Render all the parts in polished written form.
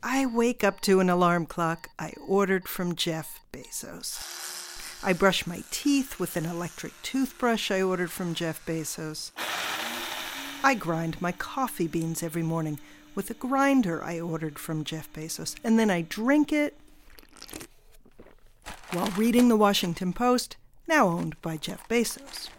I wake up to an alarm clock I ordered from Jeff Bezos. I brush my teeth with an electric toothbrush I ordered from Jeff Bezos. I grind my coffee beans every morning with a grinder I ordered from Jeff Bezos, and then I drink it while reading the Washington Post, now owned by Jeff Bezos.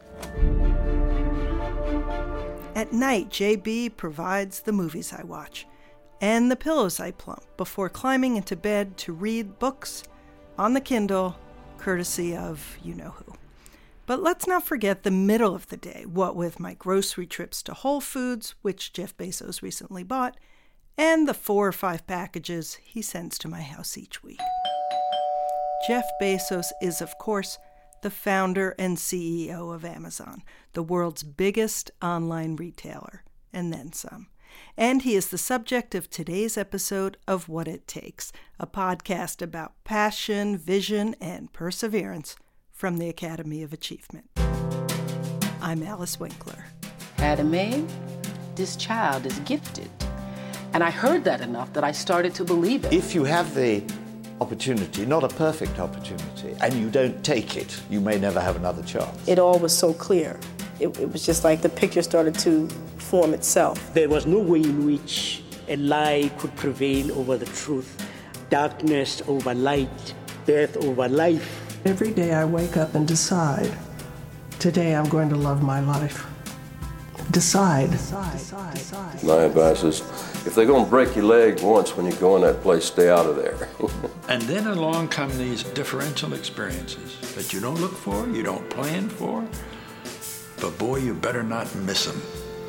At night, JB provides the movies I watch and the pillows I plump before climbing into bed to read books on the Kindle, courtesy of you-know-who. But let's not forget the middle of the day, what with my grocery trips to Whole Foods, which Jeff Bezos recently bought, and the 4 or 5 packages he sends to my house each week. Jeff Bezos is, of course, the founder and CEO of Amazon, the world's biggest online retailer, and then some. And he is the subject of today's episode of What It Takes, a podcast about passion, vision, and perseverance from the Academy of Achievement. I'm Alice Winkler. Academy, this child is gifted. And I heard that enough that I started to believe it. If you have the opportunity, not a perfect opportunity, and you don't take it, you may never have another chance. It all was so clear. It was just like the picture started to form itself. There was no way in which a lie could prevail over the truth, darkness over light, death over life. Every day I wake up and decide, today I'm going to love my life. Decide. My advice is, if they're going to break your leg once when you go in that place, stay out of there. And then along come these differential experiences that you don't look for, you don't plan for, but boy, you better not miss them.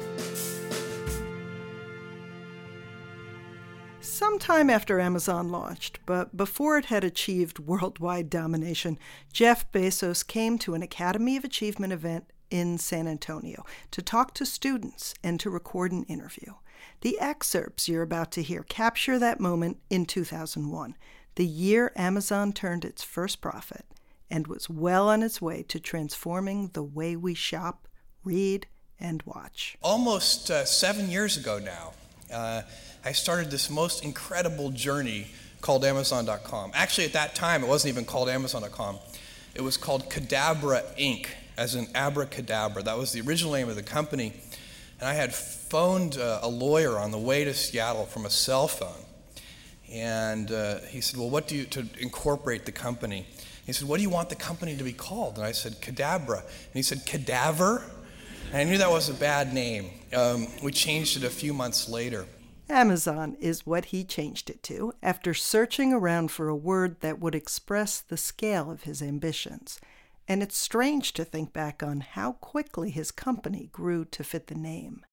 Sometime after Amazon launched, but before it had achieved worldwide domination, Jeff Bezos came to an Academy of Achievement event in San Antonio to talk to students and to record an interview. The excerpts you're about to hear capture that moment in 2001, the year Amazon turned its first profit and was well on its way to transforming the way we shop, read, and watch. Almost 7 years ago now, I started this most incredible journey called Amazon.com. Actually, at that time, it wasn't even called Amazon.com. It was called Cadabra Inc., as in abracadabra. That was the original name of the company. And I had phoned a lawyer on the way to Seattle from a cell phone. And he said, well, what do you, to incorporate the company? He said, what do you want the company to be called? And I said, Cadabra. And he said, Cadaver? And I knew that was a bad name. We changed it a few months later. Amazon is what he changed it to after searching around for a word that would express the scale of his ambitions. And it's strange to think back on how quickly his company grew to fit the name.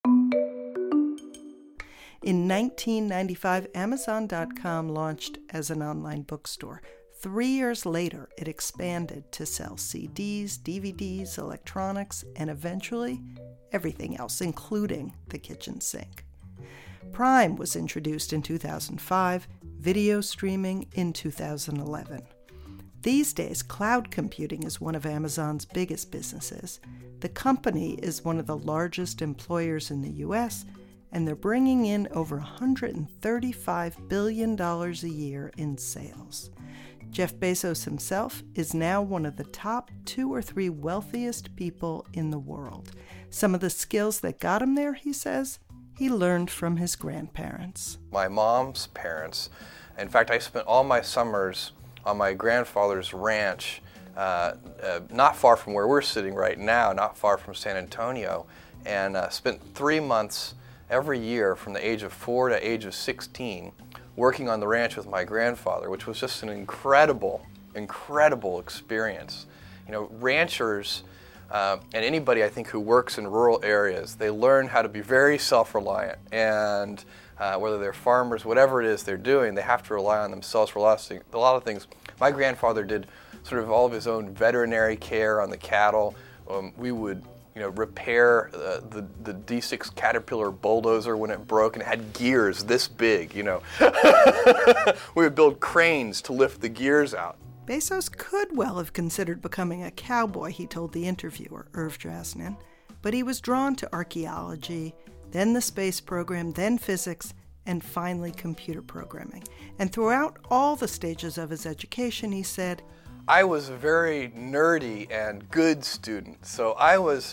In 1995, Amazon.com launched as an online bookstore. 3 years later, it expanded to sell CDs, DVDs, electronics, and eventually everything else, including the kitchen sink. Prime was introduced in 2005, video streaming in 2011. These days, cloud computing is one of Amazon's biggest businesses. The company is one of the largest employers in the U.S., and they're bringing in over $135 billion a year in sales. Jeff Bezos himself is now one of the top 2 or 3 wealthiest people in the world. Some of the skills that got him there, he says, he learned from his grandparents. My mom's parents. In fact, I spent all my summers on my grandfather's ranch, not far from where we're sitting right now, not far from San Antonio, and spent 3 months every year from the age of 4 to age of 16 working on the ranch with my grandfather, which was just an incredible experience. You know, ranchers and anybody I think who works in rural areas, they learn how to be very self-reliant, and whether they're farmers, whatever it is they're doing, they have to rely on themselves for a lot of things. My grandfather did sort of all of his own veterinary care on the cattle. We would repair the D6 Caterpillar bulldozer when it broke, and it had gears this big, We would build cranes to lift the gears out. Bezos could well have considered becoming a cowboy, he told the interviewer, Irv Drasnin, but he was drawn to archaeology, then the space program, then physics, and finally computer programming. And throughout all the stages of his education, he said, I was a very nerdy and good student. So I was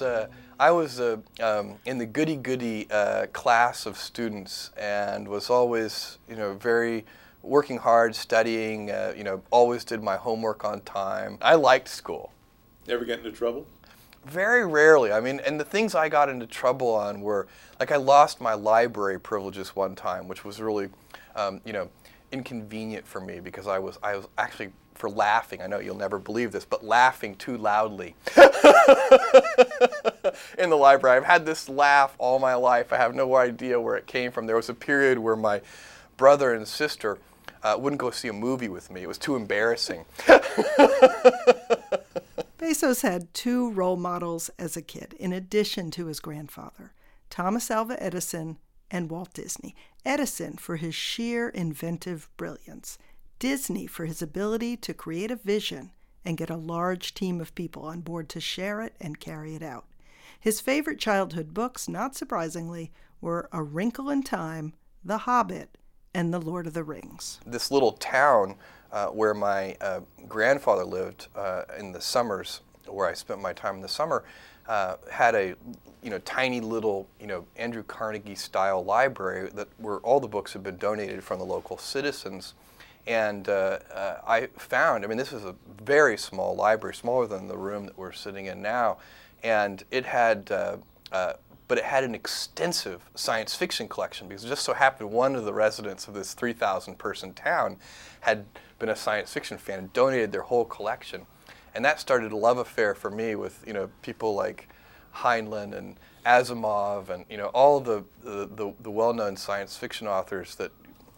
in the goody-goody class of students, and was always, very working hard, studying, always did my homework on time. I liked school. Ever get into trouble? Very rarely. I mean, and the things I got into trouble on were, like, I lost my library privileges one time, which was really, inconvenient for me because I was actually, for laughing, I know you'll never believe this, but laughing too loudly in the library. I've had this laugh all my life. I have no idea where it came from. There was a period where my brother and sister wouldn't go see a movie with me. It was too embarrassing. Bezos had two role models as a kid, in addition to his grandfather, Thomas Alva Edison and Walt Disney. Edison for his sheer inventive brilliance, Disney for his ability to create a vision and get a large team of people on board to share it and carry it out. His favorite childhood books, not surprisingly, were A Wrinkle in Time, The Hobbit, and The Lord of the Rings. This little town where my grandfather lived in the summers, where I spent my time in the summer, had a tiny little Andrew Carnegie style library where all the books had been donated from the local citizens. And I found, this is a very small library, smaller than the room that we're sitting in now, and it had but it had an extensive science fiction collection, because it just so happened one of the residents of this 3,000-person town had been a science fiction fan and donated their whole collection. And that started a love affair for me with people like Heinlein and Asimov and all the well-known science fiction authors that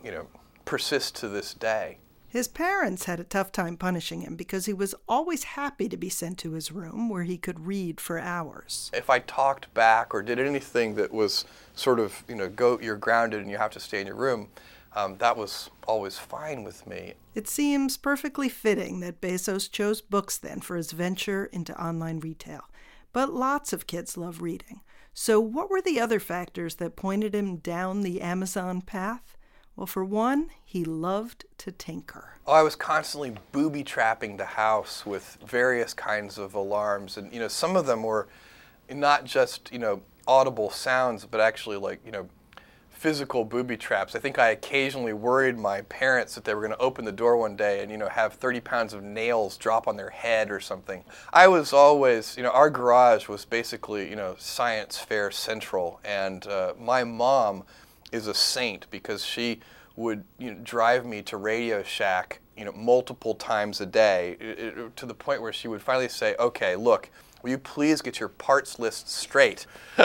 persist to this day. His parents had a tough time punishing him because he was always happy to be sent to his room where he could read for hours. If I talked back or did anything that was sort of, you're grounded and you have to stay in your room, that was always fine with me. It seems perfectly fitting that Bezos chose books then for his venture into online retail. But lots of kids love reading. So what were the other factors that pointed him down the Amazon path? Well, for one, he loved to tinker. Oh, I was constantly booby-trapping the house with various kinds of alarms. And, some of them were not just, audible sounds, but actually physical booby traps. I think I occasionally worried my parents that they were going to open the door one day and, have 30 pounds of nails drop on their head or something. I was always, our garage was basically, science fair central. And my mom is a saint because she would drive me to Radio Shack multiple times a day to the point where she would finally say, okay, look, will you please get your parts list straight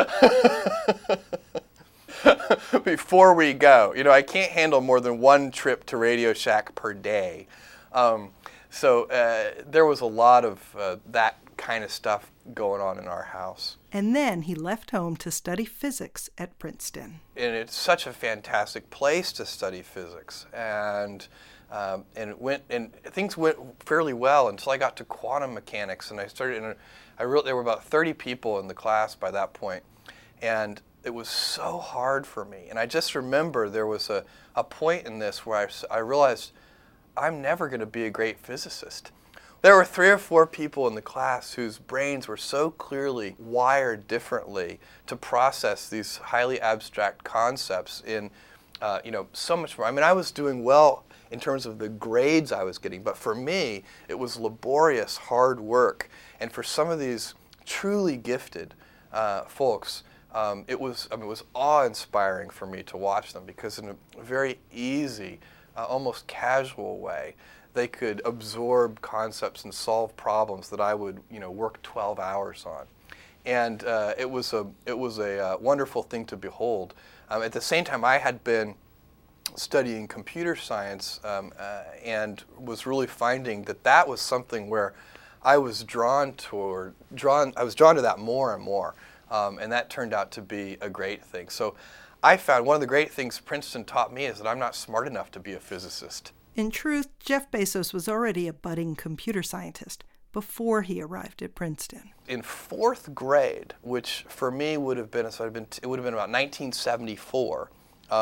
before we go? I can't handle more than one trip to Radio Shack per day. So there was a lot of that kind of stuff going on in our house. And then he left home to study physics at Princeton. And it's such a fantastic place to study physics. And things went fairly well until I got to quantum mechanics, and there were about 30 people in the class by that point, and it was so hard for me. And I just remember there was a point in this where I realized I'm never going to be a great physicist. There were 3 or 4 people in the class whose brains were so clearly wired differently to process these highly abstract concepts in, so much more. I was doing well in terms of the grades I was getting, but for me, it was laborious, hard work. And for some of these truly gifted folks, it was awe-inspiring for me to watch them, because in a very easy, almost casual way, they could absorb concepts and solve problems that I would, work 12 hours on. And it was a wonderful thing to behold. At the same time, I had been studying computer science and was really finding that was something where I was drawn to that more and more. And that turned out to be a great thing. So I found one of the great things Princeton taught me is that I'm not smart enough to be a physicist. In truth, Jeff Bezos was already a budding computer scientist before he arrived at Princeton. In 4th grade, which for me would have been, it would have been about 1974,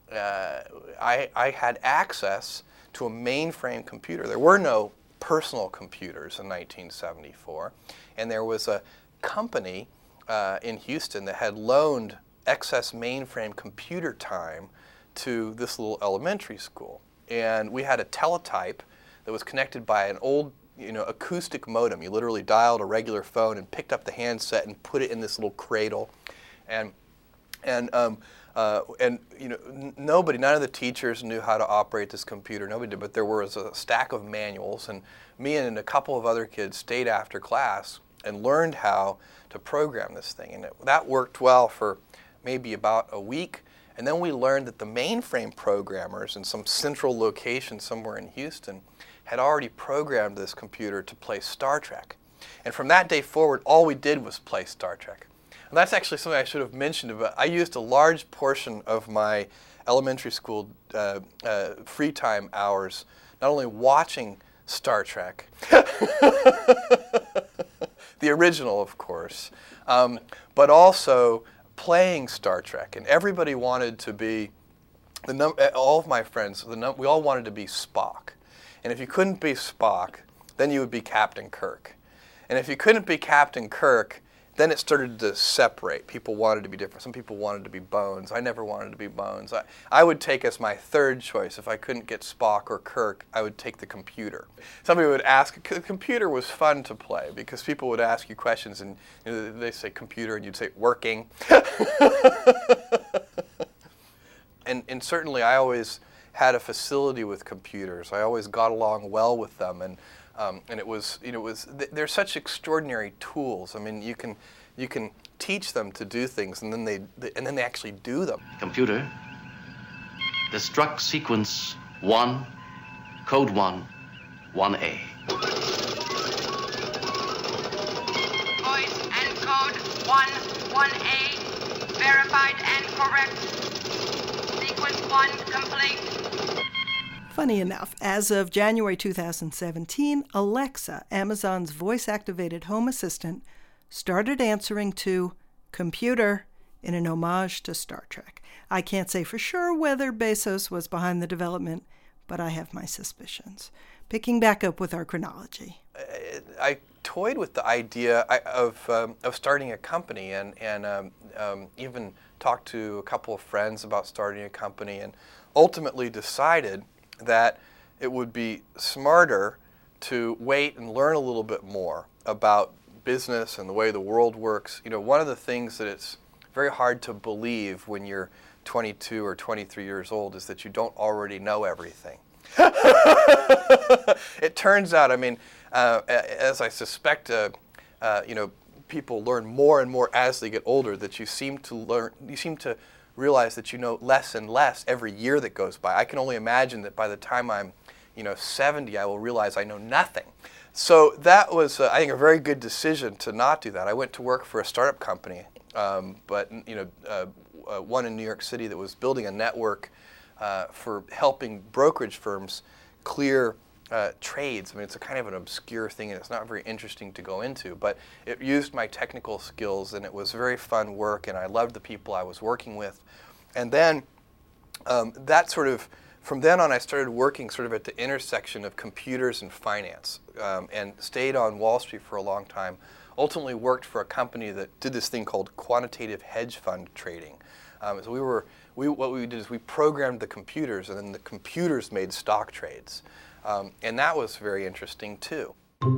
I had access to a mainframe computer. There were no personal computers in 1974, and there was a company in Houston that had loaned excess mainframe computer time to this little elementary school. And we had a teletype that was connected by an old acoustic modem. You literally dialed a regular phone and picked up the handset and put it in this little cradle. And nobody, none of the teachers knew how to operate this computer. Nobody did, but there was a stack of manuals, and me and a couple of other kids stayed after class and learned how to program this thing. And that worked well for maybe about a week. And then we learned that the mainframe programmers in some central location somewhere in Houston had already programmed this computer to play Star Trek. And from that day forward, all we did was play Star Trek. And that's actually something I should have mentioned about. I used a large portion of my elementary school free time hours not only watching Star Trek, the original, of course, but also playing Star Trek. And everybody wanted to be, all of my friends, we all wanted to be Spock. And if you couldn't be Spock, then you would be Captain Kirk. And if you couldn't be Captain Kirk, then it started to separate. People wanted to be different. Some people wanted to be Bones. I never wanted to be Bones. I would take as my third choice. If I couldn't get Spock or Kirk, I would take the computer. Somebody would ask, the computer was fun to play because people would ask you questions and they say computer and you'd say working. And certainly I always had a facility with computers. I always got along well with them, and it was, they're such extraordinary tools. I mean, you can teach them to do things, and then they actually do them. Computer, destruct sequence 1, code 1, 1A. Voice and code 1, 1A, verified and correct. Sequence 1 complete. Funny enough, as of January 2017, Alexa, Amazon's voice-activated home assistant, started answering to computer in an homage to Star Trek. I can't say for sure whether Bezos was behind the development, but I have my suspicions. Picking back up with our chronology. I toyed with the idea of starting a company and even talked to a couple of friends about starting a company, and ultimately decided that it would be smarter to wait and learn a little bit more about business and the way the world works. One of the things that it's very hard to believe when you're 22 or 23 years old is that you don't already know everything. It turns out, as I suspect, people learn more and more as they get older, that you seem to realize that you know less and less every year that goes by. I can only imagine that by the time I'm 70, I will realize I know nothing. So that was, I think, a very good decision to not do that. I went to work for a startup company, but one in New York City that was building a network for helping brokerage firms clear trades. It's a kind of an obscure thing, and it's not very interesting to go into, but it used my technical skills, and it was very fun work, and I loved the people I was working with. And then from then on, I started working sort of at the intersection of computers and finance, and stayed on Wall Street for a long time. Ultimately worked for a company that did this thing called quantitative hedge fund trading. So what we did is we programmed the computers, and then the computers made stock trades. And that was very interesting too.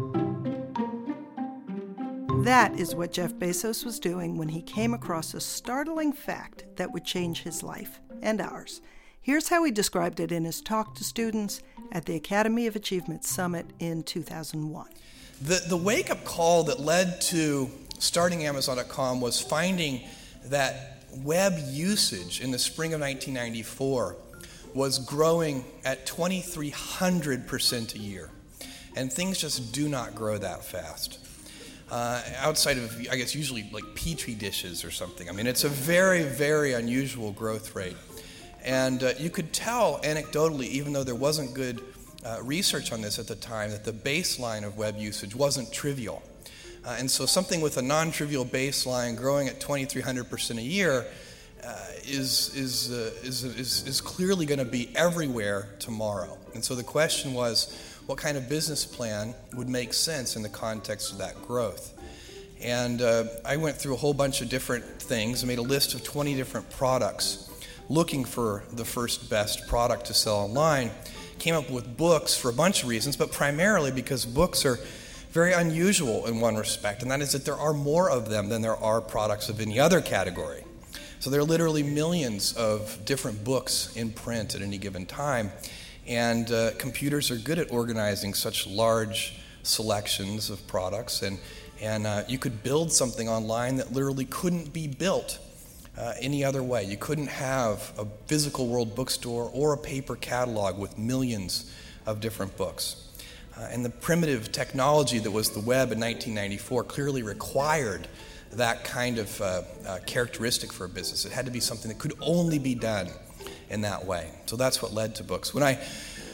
That is what Jeff Bezos was doing when he came across a startling fact that would change his life and ours. Here's how he described it in his talk to students at the Academy of Achievement Summit in 2001. The wake-up call that led to starting Amazon.com was finding that web usage in the spring of 1994 was growing at 2,300% a year. And things just do not grow that fast. Outside of, I guess, usually like Petri dishes or something. It's a very, very unusual growth rate. And you could tell anecdotally, even though there wasn't good research on this at the time, that the baseline of web usage wasn't trivial. And so something with a non-trivial baseline growing at 2,300% a year is clearly going to be everywhere tomorrow. And so the question was, what kind of business plan would make sense in the context of that growth? And I went through a whole bunch of different things. I made a list of 20 different products, looking for the first best product to sell online. Came up with books for a bunch of reasons, but primarily because books are very unusual in one respect, and that is that there are more of them than there are products of any other category. So there are literally millions of different books in print at any given time, and computers are good at organizing such large selections of products, and you could build something online that literally couldn't be built any other way. You couldn't have a physical world bookstore or a paper catalog with millions of different books. And the primitive technology that was the web in 1994 clearly required that kind of characteristic for a business. It had to be something that could only be done in that way. So that's what led to books. When I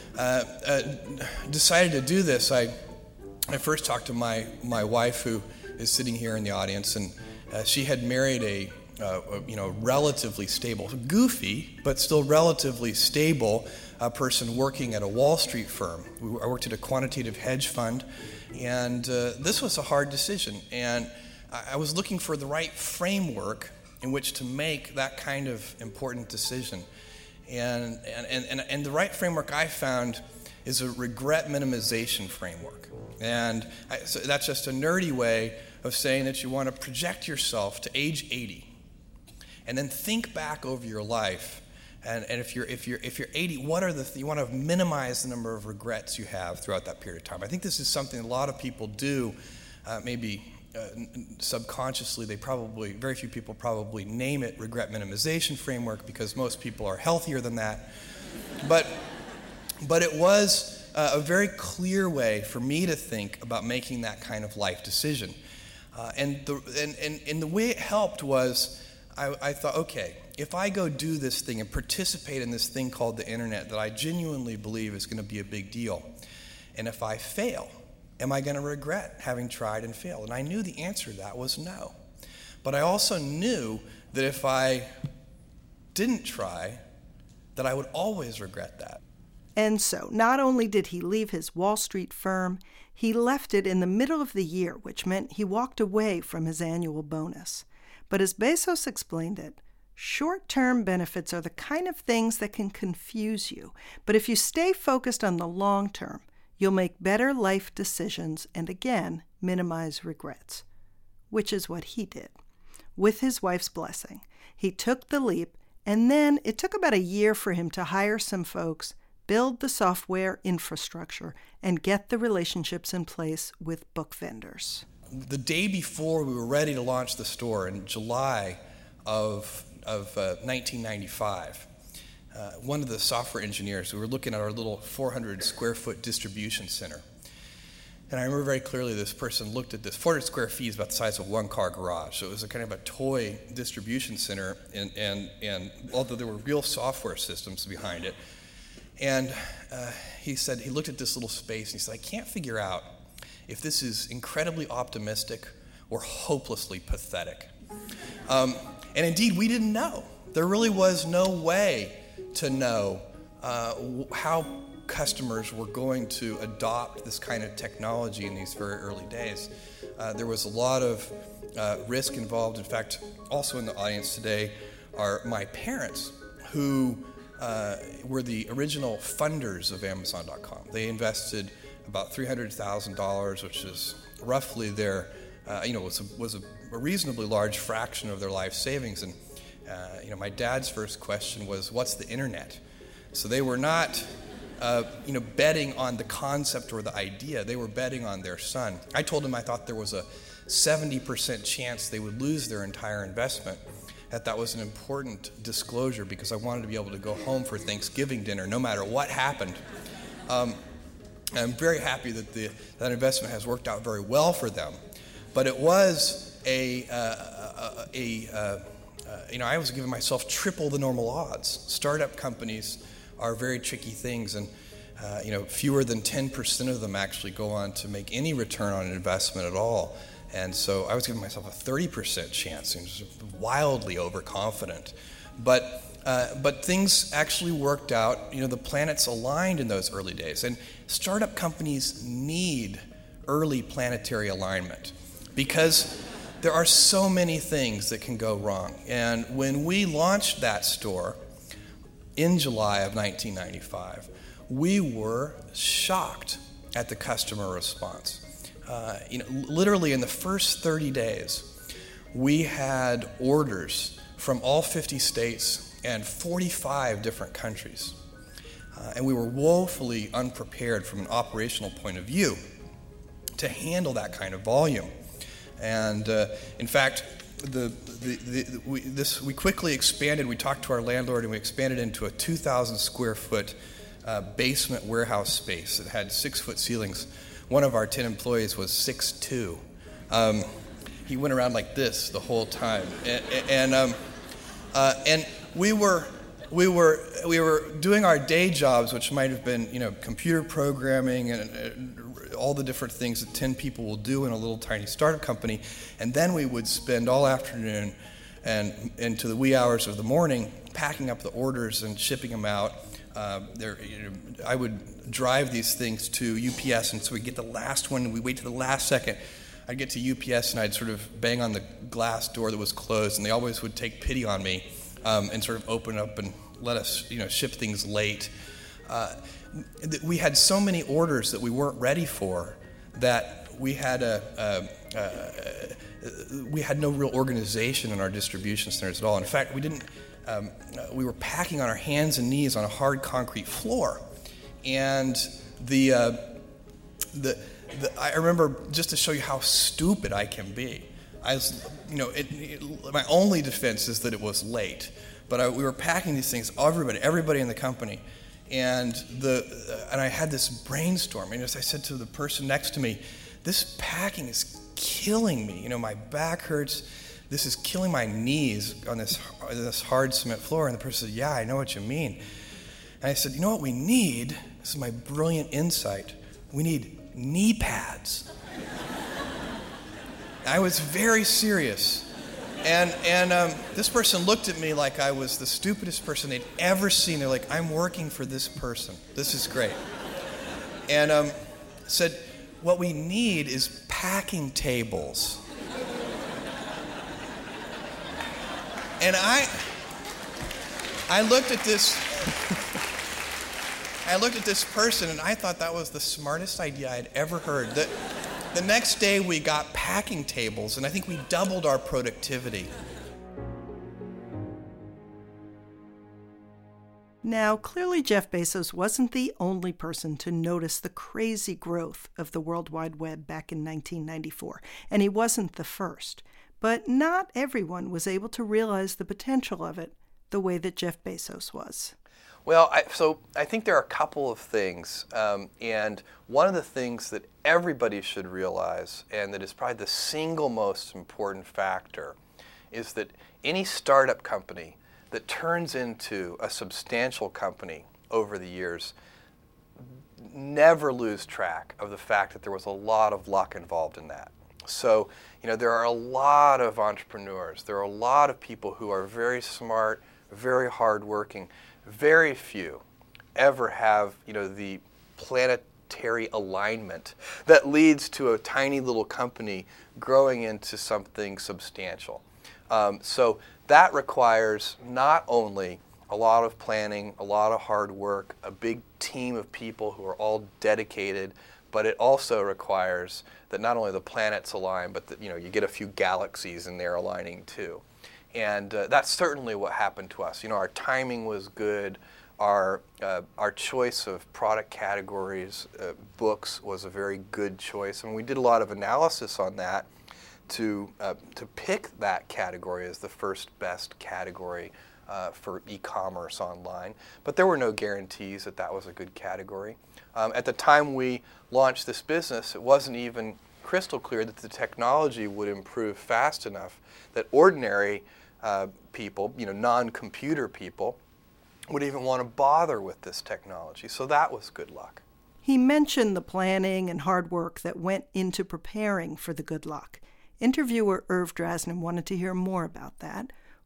decided to do this, I first talked to my wife, who is sitting here in the audience, and she had married a relatively stable, goofy, but still relatively stable person working at a Wall Street firm. I worked at a quantitative hedge fund, and this was a hard decision. And I was looking for the right framework in which to make that kind of important decision. And the right framework I found is a regret minimization framework. And so that's just a nerdy way of saying that you want to project yourself to age 80. And then think back over your life, and if you're 80, what are you want to minimize the number of regrets you have throughout that period of time. I think this is something a lot of people do, maybe subconsciously. Very few people probably name it regret minimization framework because most people are healthier than that. But it was a very clear way for me to think about making that kind of life decision, and the way it helped was. I thought, okay, if I go do this thing and participate in this thing called the internet that I genuinely believe is going to be a big deal, and if I fail, am I going to regret having tried and failed? And I knew the answer to that was no. But I also knew that if I didn't try, that I would always regret that. And so, not only did he leave his Wall Street firm, he left it in the middle of the year, which meant he walked away from his annual bonus. But as Bezos explained it, short-term benefits are the kind of things that can confuse you. But if you stay focused on the long term, you'll make better life decisions and, again, minimize regrets, which is what he did. With his wife's blessing, he took the leap, and then it took about a year for him to hire some folks, build the software infrastructure, and get the relationships in place with book vendors. The day before we were ready to launch the store in July of 1995, one of the software engineers, we were looking at our little 400 square foot distribution center. And I remember very clearly this person looked at this. 400 square feet is about the size of one car garage. So it was a kind of a toy distribution center, and although there were real software systems behind it. And he said, he looked at this little space and he said, I can't figure out if this is incredibly optimistic or hopelessly pathetic. And indeed, we didn't know. There really was no way to know how customers were going to adopt this kind of technology in these very early days. There was a lot of risk involved. In fact, also in the audience today are my parents, who were the original funders of Amazon.com. They invested about $300,000, which is roughly their, was a reasonably large fraction of their life savings. And my dad's first question was, "What's the internet?" So they were not, betting on the concept or the idea. They were betting on their son. I told him I thought there was a 70% chance they would lose their entire investment. That was an important disclosure because I wanted to be able to go home for Thanksgiving dinner no matter what happened. I'm very happy that that investment has worked out very well for them. But it was I was giving myself triple the normal odds. Startup companies are very tricky things, and fewer than 10% of them actually go on to make any return on an investment at all. And so I was giving myself a 30% chance, and was wildly overconfident. But things actually worked out. The planets aligned in those early days. And startup companies need early planetary alignment because there are so many things that can go wrong. And when we launched that store in July of 1995, we were shocked at the customer response. Literally in the first 30 days, we had orders from all 50 states and 45 different countries. And we were woefully unprepared from an operational point of view to handle that kind of volume. And in fact, we quickly expanded. We talked to our landlord, and we expanded into a 2,000 square foot basement warehouse space that had 6-foot ceilings. One of our 10 employees was 6'2". He went around like this the whole time, and we were doing our day jobs, which might have been computer programming and all the different things that 10 people will do in a little tiny startup company, and then we would spend all afternoon and into the wee hours of the morning packing up the orders and shipping them out. I would drive these things to UPS, and so we'd get the last one, and we'd wait to the last second. I'd get to UPS, and I'd sort of bang on the glass door that was closed, and they always would take pity on me and sort of open up and let us ship things late. We had so many orders that we weren't ready for that we had no real organization in our distribution centers at all. In fact, we were packing on our hands and knees on a hard concrete floor, and I remember, just to show you how stupid I can be, my only defense is that it was late, but we were packing these things, everybody in the company, and I had this brainstorm, and as I said to the person next to me, this packing is killing me. My back hurts. This is killing my knees on this hard cement floor. And the person said, "Yeah, I know what you mean." And I said, "You know what we need?" This is my brilliant insight. We need knee pads. I was very serious. And this person looked at me like I was the stupidest person they'd ever seen. They're like, "I'm working for this person. This is great." And said, "What we need is packing tables." And I looked at this person, and I thought that was the smartest idea I'd ever heard. The next day we got packing tables, and I think we doubled our productivity. Now, clearly Jeff Bezos wasn't the only person to notice the crazy growth of the World Wide Web back in 1994, and he wasn't the first. But not everyone was able to realize the potential of it the way that Jeff Bezos was. Well, I think there are a couple of things, and one of the things that everybody should realize, and that is probably the single most important factor, is that any startup company that turns into a substantial company over the years never lose track of the fact that there was a lot of luck involved in that. So, there are a lot of entrepreneurs. There are a lot of people who are very smart, very hardworking. Very few ever have, the planetary alignment that leads to a tiny little company growing into something substantial. So that requires not only a lot of planning, a lot of hard work, a big team of people who are all dedicated, but it also requires that not only the planets align, but that, you get a few galaxies in there aligning too. And that's certainly what happened to us. Our timing was good. Our choice of product categories, books, was a very good choice. And we did a lot of analysis on that to pick that category as the first best category for e-commerce online. But there were no guarantees that that was a good category. At the time we launched this business, it wasn't even crystal clear that the technology would improve fast enough that ordinary people, non-computer people, would even want to bother with this technology. So that was good luck. He mentioned the planning and hard work that went into preparing for the good luck. Interviewer Irv Drasnin wanted to hear more about that.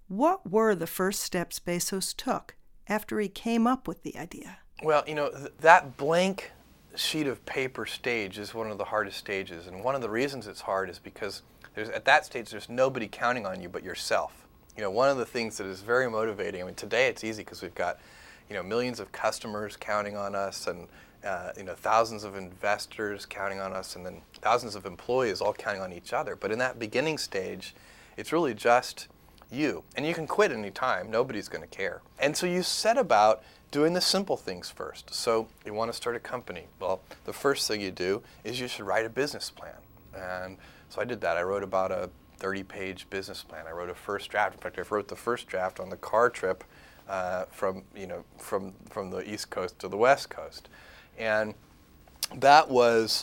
What were the first steps Bezos took after he came up with the idea? Well, that blank sheet of paper stage is one of the hardest stages. And one of the reasons it's hard is because at that stage, there's nobody counting on you but yourself. One of the things that is very motivating, today it's easy because we've got, millions of customers counting on us and, thousands of investors counting on us and then thousands of employees all counting on each other. But in that beginning stage, it's really just you. And you can quit any time. Nobody's going to care. And so you set about doing the simple things first. So you want to start a company. Well, the first thing you do is you should write a business plan. And so I did that. I wrote about a 30-page business plan. I wrote a first draft. In fact, I wrote the first draft on the car trip from the East Coast to the West Coast. And that was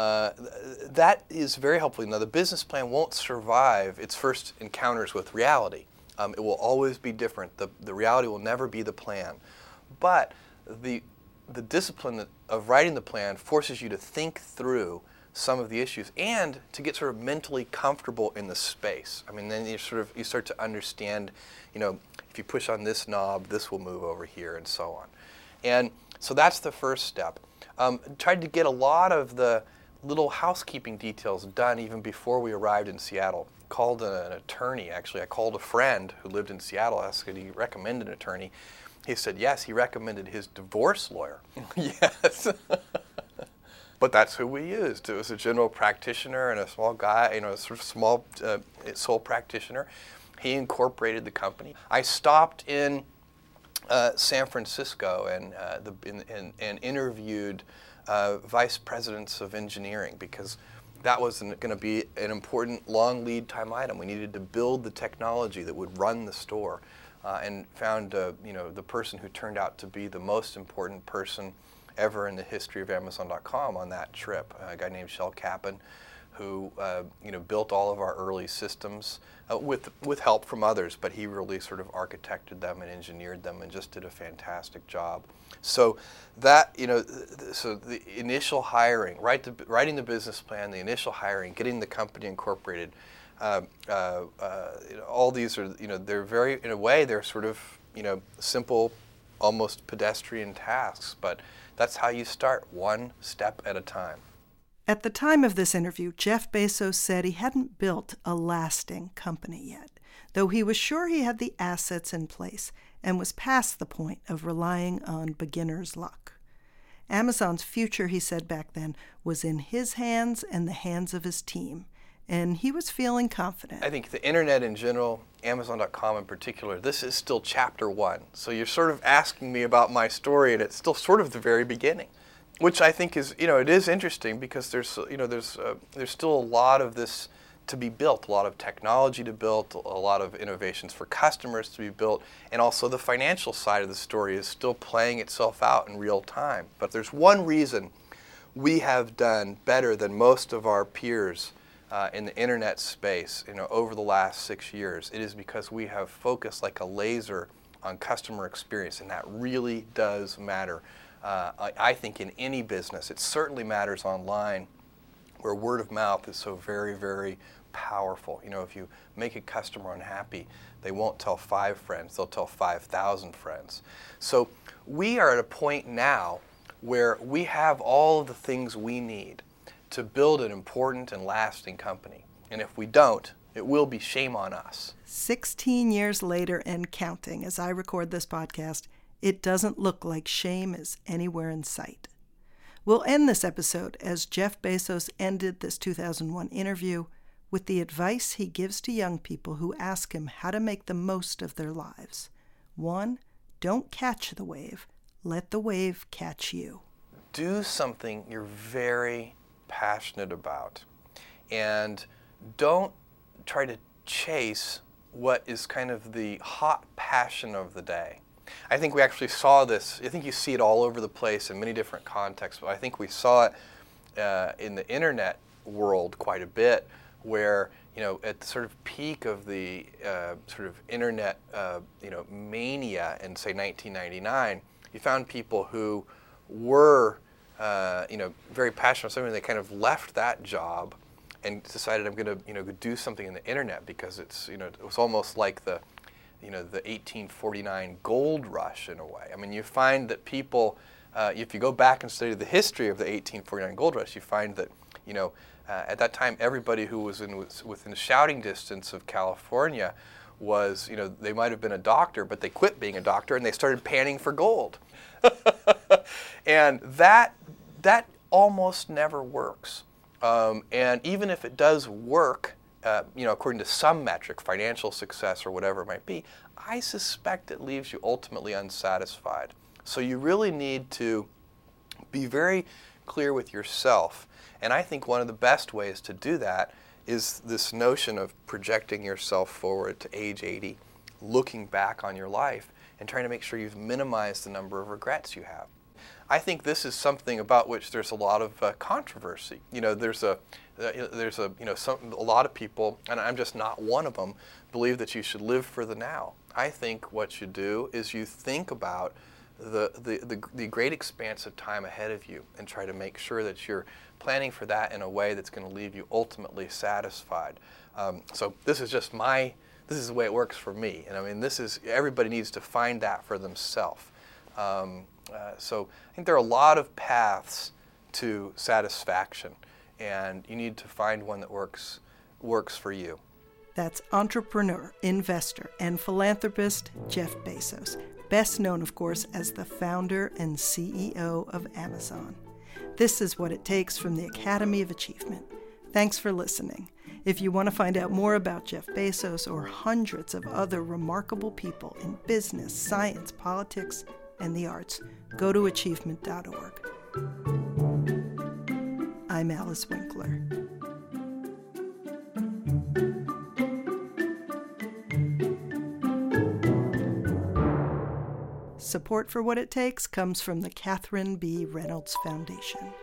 that is very helpful. Now, the business plan won't survive its first encounters with reality. It will always be different. The reality will never be the plan. But the discipline of writing the plan forces you to think through some of the issues and to get sort of mentally comfortable in the space. Then you start to understand, if you push on this knob, this will move over here and so on. And so that's the first step. Tried to get a lot of the little housekeeping details done even before we arrived in Seattle. Called an attorney, actually. I called a friend who lived in Seattle, asked if he recommended an attorney. He said yes, he recommended his divorce lawyer. Yes. But that's who we used. It was a general practitioner and a small guy, a sort of small sole practitioner. He incorporated the company. I stopped in San Francisco and interviewed vice presidents of engineering because that was going to be an important long lead time item. We needed to build the technology that would run the store, and found the person who turned out to be the most important person ever in the history of Amazon.com on that trip, a guy named Shel Kappan, who built all of our early systems with help from others, but he really sort of architected them and engineered them and just did a fantastic job. So that, so the initial hiring, writing the business plan, the initial hiring, getting the company incorporated, all these are, they're very, in a way, they're sort of, simple, almost pedestrian tasks, but that's how you start, one step at a time. At the time of this interview, Jeff Bezos said he hadn't built a lasting company yet, though he was sure he had the assets in place and was past the point of relying on beginner's luck. Amazon's future, he said back then, was in his hands and the hands of his team, and he was feeling confident. I think the internet in general, Amazon.com in particular, this is still chapter one. So you're sort of asking me about my story, and it's still sort of the very beginning. Which I think is, it is interesting because there's still a lot of this to be built, a lot of technology to build, a lot of innovations for customers to be built, and also the financial side of the story is still playing itself out in real time. But there's one reason we have done better than most of our peers in the internet space, over the last 6 years. It is because we have focused like a laser on customer experience, and that really does matter. I think in any business, it certainly matters online, where word of mouth is so very, very powerful. If you make a customer unhappy, they won't tell 5 friends, they'll tell 5,000 friends. So we are at a point now where we have all of the things we need to build an important and lasting company. And if we don't, it will be shame on us. 16 years later and counting, as I record this podcast, it doesn't look like shame is anywhere in sight. We'll end this episode as Jeff Bezos ended this 2001 interview with the advice he gives to young people who ask him how to make the most of their lives. 1, don't catch the wave. Let the wave catch you. Do something you're very passionate about. And don't try to chase what is kind of the hot passion of the day. I think we actually saw this. I think you see it all over the place in many different contexts, but I think we saw it in the internet world quite a bit, where at the sort of peak of the sort of internet mania in say 1999, you found people who were very passionate about something. They kind of left that job and decided, I'm going to do something in the internet because it's it was almost like the the 1849 gold rush in a way. I mean, you find that people, if you go back and study the history of the 1849 gold rush, you find that, at that time, everybody who was within shouting distance of California was, they might have been a doctor, but they quit being a doctor and they started panning for gold. And that almost never works. And even if it does work, according to some metric, financial success or whatever it might be, I suspect it leaves you ultimately unsatisfied. So you really need to be very clear with yourself. And I think one of the best ways to do that is this notion of projecting yourself forward to age 80, looking back on your life, and trying to make sure you've minimized the number of regrets you have. I think this is something about which there's a lot of controversy. There's a lot of people, and I'm just not one of them, believe that you should live for the now. I think what you do is you think about the great expanse of time ahead of you and try to make sure that you're planning for that in a way that's going to leave you ultimately satisfied. So this is just this is the way it works for me. And I mean, everybody needs to find that for themselves. So I think there are a lot of paths to satisfaction, and you need to find one that works for you. That's entrepreneur, investor, and philanthropist Jeff Bezos, best known, of course, as the founder and CEO of Amazon. This is What It Takes from the Academy of Achievement. Thanks for listening. If you want to find out more about Jeff Bezos or hundreds of other remarkable people in business, science, politics, and the arts, go to achievement.org. I'm Alice Winkler. Support for What It Takes comes from the Catherine B. Reynolds Foundation.